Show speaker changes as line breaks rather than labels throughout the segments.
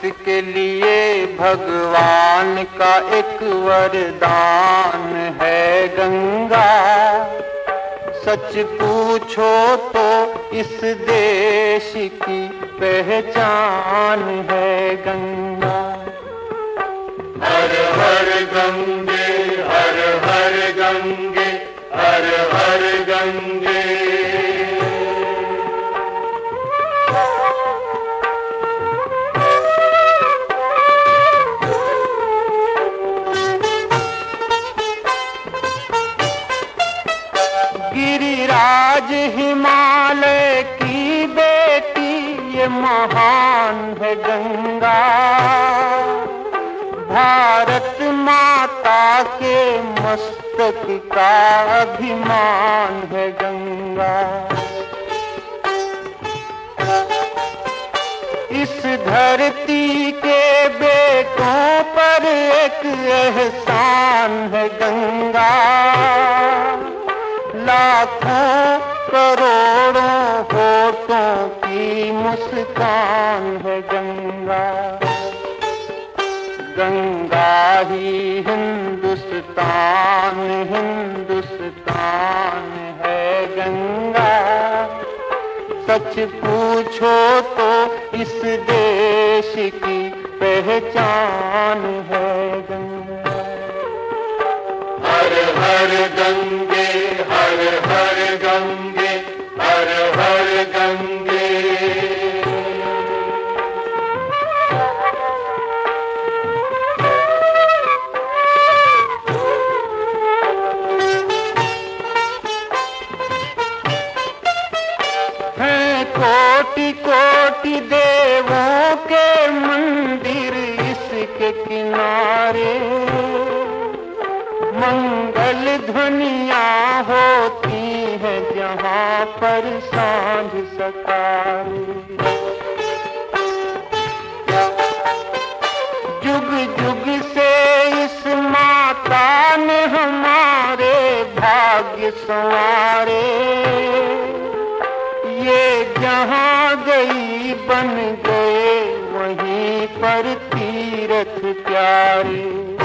के लिए भगवान का एक वरदान है गंगा। सच पूछो तो इस देश की पहचान है गंगा।
हर हर गंगे, हर हर गंगे, हर हर गंगे।
गिरिराज हिमालय की बेटी ये महान है गंगा। भारत माता के मस्तक का अभिमान है गंगा। इस धरती के बेटों पर एक एहसान है गंगा। लाखों करोड़ों होठों की मुस्कान है गंगा। गंगा ही हिंदुस्तान, हिंदुस्तान है गंगा। सच पूछो तो इस देश की पहचान है गंगा।
हर हर गंगे, हर हर गंगे, हर हर गंगे।
हैं कोटि कोटि देवों के मंदिर इसके किनारे। मंगल ध्वनियाँ होती हैं जहाँ पर सांझ सकारे। जुग जुग से इस माता ने हमारे भाग्य संवारे। ये जहाँ गई बन गए वहीं पर तीर्थ प्यारे।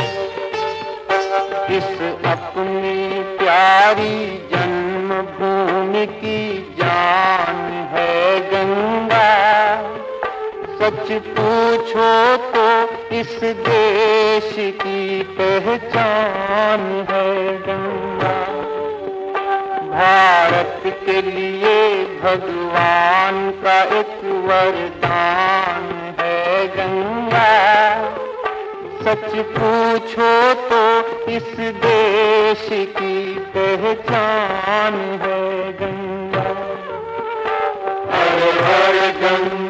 इस अपनी प्यारी जन्मभूमि की जान है गंगा। सच पूछो तो इस देश की पहचान है गंगा। भारत के लिए भगवान का एक वरदान है गंगा। सच पूछो तो इस देश की पहचान है गंगा।
हर हर गंगे।